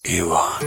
ایوان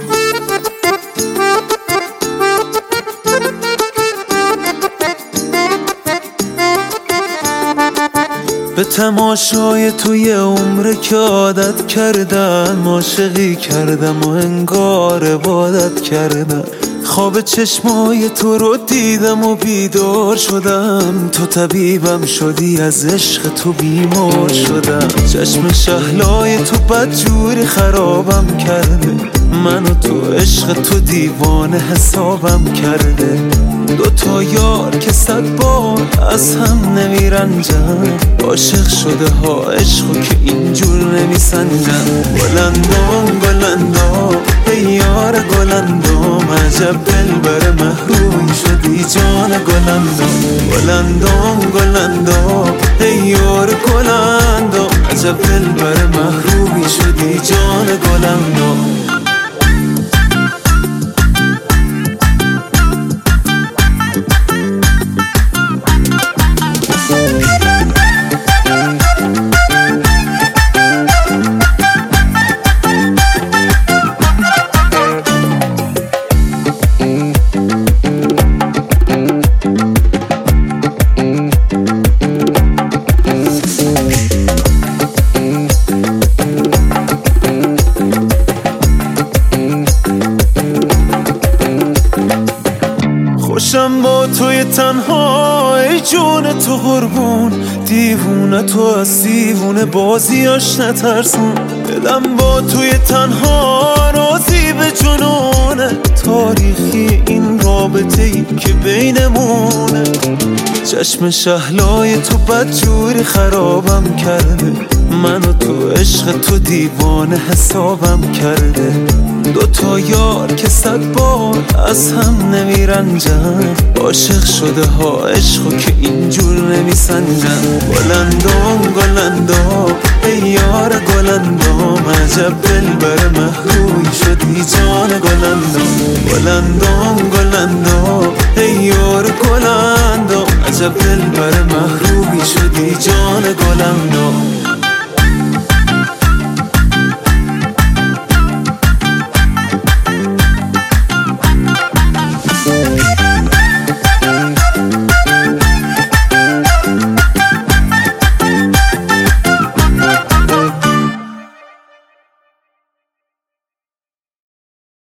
به تماشای توی عمر که عادت کردم، عاشقی کردم و انگار عبادت کردم. خواب چشمای تو رو دیدم و بیدار شدم، تو طبیبم شدی، از عشق تو بیمار شدم. چشم شهلای تو بدجوری خرابم کرده، من و تو عشق تو دیوانه حسابم کرده. دوتا یار که 100 بار از هم نمیرنجن، عاشق شده ها عشقو که اینجور نمیسنجن. گلندام گلندام ای یار گلندام، عجب دلبر محرومی شدی جان گلندام. گلندام گلندام ای یار گلندام، عجب دلبر محرومی شدی جان گلندام. خوشم با توی تنها ای جون تو قربون، دیوونه تو از دیوونه بازیاش نترسون. دلم با توی تنها راضی به جنونه، تاریخی این رابطه ای که بینمونه. چشم شهلای تو بدجوری خرابم کرده، من و تو عشق تو دیوانه حسابم کرده. دوتا یار که 100 بار از هم نمیرنجن، عاشق شده ها عشقو که اینجور نمیسنجن. گلندام گلندام ای یار گلندام، عجب دلبر محرومی شدی جان گلندام. گلندام گلندام ای یار گلندام، عجب دلبر محرومی شدی جان گلندام.